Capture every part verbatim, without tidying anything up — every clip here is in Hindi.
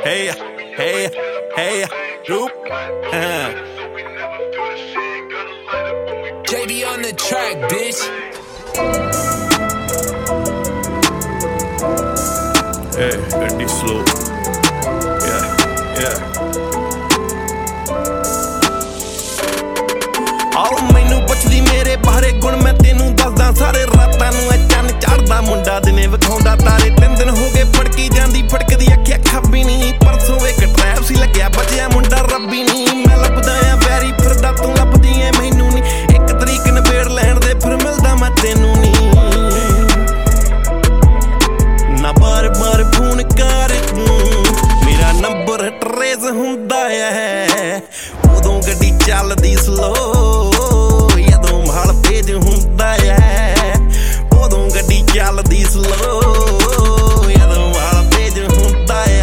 hey, hey, hey, group. Uh. J D on the track, bitch. Hey, ਗੱਡੀ slow. Yeah, yeah. ਆਓ ਮੈਨੂੰ ਪੁੱਛਦੀ ਮੇਰੇ ਬਾਰੇ ਗੁਣ ਮੈਂ ਤੈਨੂੰ ਦੱਸਦਾ ਸਾਰੇ ਰਾਤਾਂ ਨੂੰ ਐ ਚੰਨ ਚੜਦਾ ਮੁੰਡਾ ਦਿਨੇ ਵਿਖਾਉਂਦਾ ਤਾਰੇ ਤਿੰਨ ਦਿਨ ਹੋ ਗਏ ਫੜਕੀ ਜਾਂਦੀ ਫੜਕਦੀ ਅੱਖਿਆ ਖੱਬੀ ਨਹੀਂ ਪਰਸੋਂ ਇੱਕ ਟਰੈਪ ਸੀ ਲੱਗਿਆ ਬਚਿਆ ਮੁੰਡਾ ਰੱਬੀ ਨਹੀਂ ਮੈਂ ਲੱਭਦਾ ਆ ਵੈਰੀ ਫਿਰਦਾ ਤੂੰ ਲੱਭਦੀ ਐ ਮੈਨੂੰ ਨਹੀਂ ਇੱਕ ਤਰੀਕ ਨਵੇੜ ਲੈਣ ਦੇ ਫਿਰ ਮਿਲਦਾ ਮੈਂ ਤੈਨੂੰ ਨਹੀਂ ਨਾ ਬਾਰ ਬਾਰ ਫੋਨ ਕਰ ਤੂੰ ਮੇਰਾ ਨੰਬਰ ਟਰੇਸ ਹੁੰਦਾ ਐ ਉਦੋਂ ਗੱਡੀ ਚੱਲਦੀ ਸਲੋ ਹੁੰਦਾ ਐ ਉਦੋਂ ਗੱਡੀ ਚੱਲਦੀ ਸਲੋ ਜਦੋਂ ਵਾਲਾ ਪੇਜ ਹੁੰਦਾ ਐ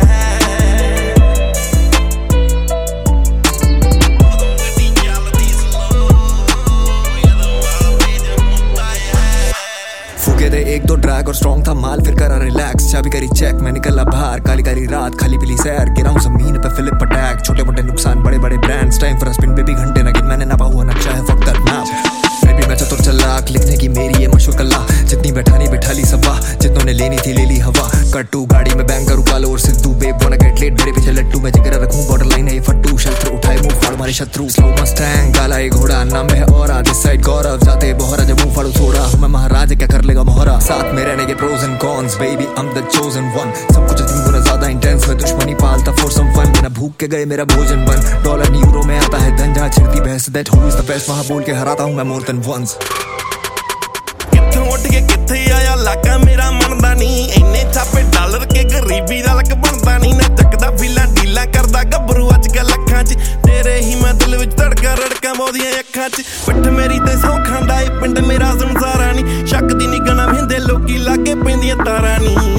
ਉਦੋਂ ਗੱਡੀ ਚੱਲਦੀ ਸਲੋ ਜਦੋਂ ਵਾਲਾ ਪੇਜ ਹੁੰਦਾ ਐ फूके थे एक दो ड्रैग और स्ट्रॉन्ग था माल फिर करा रिलैक्स चाबी करी चेक मैं निकला बाहर काली काली रात खाली पीली सैर गिरा हूँ जमीन पे फिलिप अटैक छोटे मोटे नुकसान बड़े बड़े brands time for spin baby घंटे ना गिन मैंने ना हुआ नक्शा है फक दैट मैप बेबी मैं चतुर चालाक लिखने की मेरी ये मशहूर कला जितनी बैठानी बैठा ली सवा जितनों ने लेनी थी ले ली हवा कट्टू गाड़ी में बैंक करूँ कालो और Sidhu babe wanna get late मेरे पीछे लट्टू मैं जिगर रखूँ बॉर्डर लाइन है ये फट्टू शस्त्र उठाए मुंह फाड़ मारे शत्रु स्लो मस्टैंग काला ये घोड़ा नाम है और दिस साइड गौरव जाते बोहरा जब मुंह फाड़ू थोड़ा हूँ मैं महाराज क्या कर लेगा मोहरा साथ में रहने के pros and cons baby I am the chosen one सब कुछ तीन गुना ज्यादा इंटेंस में दुश्मनी पालता फॉर सम फन बिना भूख के गए मेरा भोजन बन डॉलर यूरो में आता है धन जहाँ छिड़ती भैंस that who is the best वहाँ बोल के हराता हूँ मैं मोर देन वंस ਉੱਠ ਕੇ ਕਿੱਥੇ ਆਇਆ ਲਾਕਾ ਮੇਰਾ ਮੰਨਦਾ ਨਹੀਂ ਇੰਨੇ ਛਾਪੇ ਡਾਲਰ ਕੇ ਗਰੀਬੀ ਦਾ ਲੱਕ ਬਣਦਾ ਨਹੀਂ ਨਾ ਚੱਕਦਾ ਫਿਲਾਂ ਡੀਲਾਂ ਕਰਦਾ ਗੱਭਰੂ ਅੱਜ ਕੱਲ ਅੱਖਾਂ 'ਚ ਤੇਰੇ ਹੀ ਮੈਂ ਦਿਲ ਵਿੱਚ ਧੜਕਾ ਰੜਕਾਂ ਬੋਦੀਆਂ ਅੱਖਾਂ 'ਚ ਪਿੱਠ ਮੇਰੀ ਤੇ ਸੌਂ ਖਾਂਦਾ ਏ ਪਿੰਡ ਮੇਰਾ ਸੰਸਾਰਾ ਨਹੀਂ ਸ਼ੱਕ ਦੀ ਨਿਗਣਾ ਵਹਿੰਦੇ ਲੋਕੀ ਲਾਗੇ ਪੈਂਦੀਆਂ ਤਾਰਾਂ ਨਹੀਂ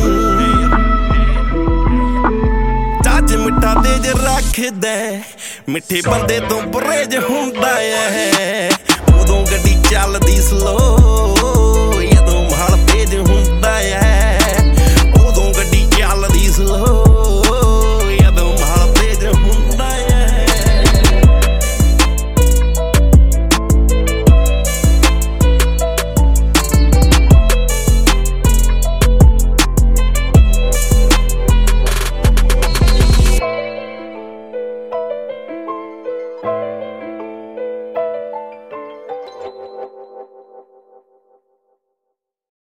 ਚਾਚ ਮਿੱਠਾ ਤੇਜ ਰੱਖਦਾ ਮਿੱਠੇ ਬੰਦੇ ਤੋਂ ਪਰਹੇਜ ਹੁੰਦਾ ਐ ਉਦੋਂ ਗੱਡੀ ਚੱਲਦੀ ਸਲੋ